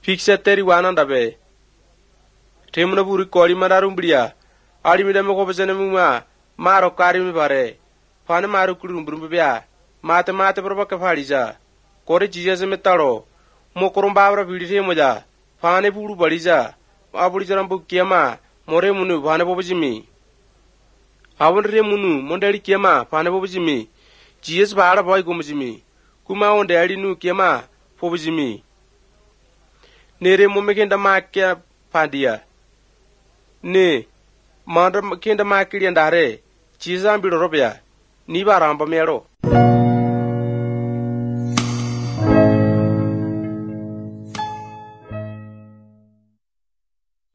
Fixateri wanandabe. Temuna buri koli madarumbria. Ali midame kopesene muma. Maro kari mi bare. Fane maru kulumburumbia. Mate proba kafalija. Kore jijase metaro. Mokorumbabra vidite moja. Fane buru balija. Abulijarambu kiama. More munu fane popojimi. Awonre munu mondeli kiama fane popojimi. Jiyes baara boy gomojimi. Kuma onde ali nu kiama popojimi. Nere momekenda makia pandia. Ne. Manda kenda makili andare. Jizambi robia. Ni baramba mero.